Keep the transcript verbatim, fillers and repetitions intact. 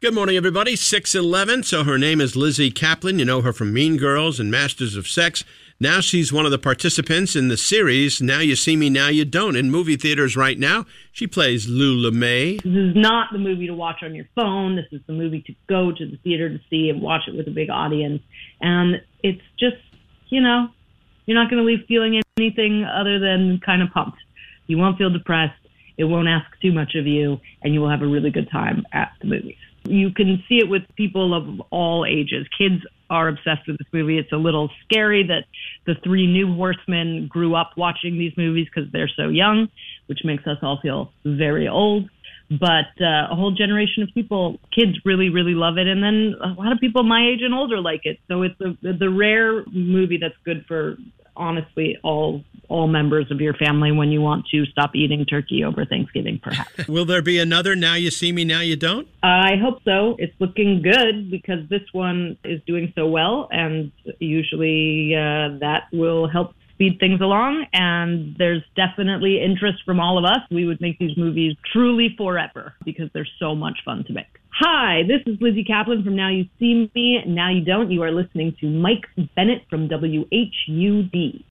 Good morning, everybody. six eleven. So her name is Lizzy Caplan. You know her from Mean Girls and Masters of Sex. Now she's one of the participants in the series Now You See Me, Now You Don't in movie theaters right now. She plays Lula May. This is not the movie to watch on your phone. This is the movie to go to the theater to see and watch it with a big audience. And it's just, you know, you're not going to leave feeling anything other than kind of pumped. You won't feel depressed. It won't ask too much of you, and you will have a really good time at the movies. You can see it with people of all ages. Kids are obsessed with this movie. It's a little scary that the three new horsemen grew up watching these movies because they're so young, which makes us all feel very old. But uh, a whole generation of people, kids really, really love it. And then a lot of people my age and older like it. So it's a, the rare movie that's good for, honestly, all all members of your family when you want to stop eating turkey over Thanksgiving, perhaps. Will there be another Now You See Me, Now You Don't? I hope so. It's looking good because this one is doing so well, and usually uh, that will help speed things along, and there's definitely interest from all of us. We would make these movies truly forever because they're so much fun to make. Hi, this is Lizzy Caplan from Now You See Me, Now You Don't. You are listening to Mike Bennett from W H U D.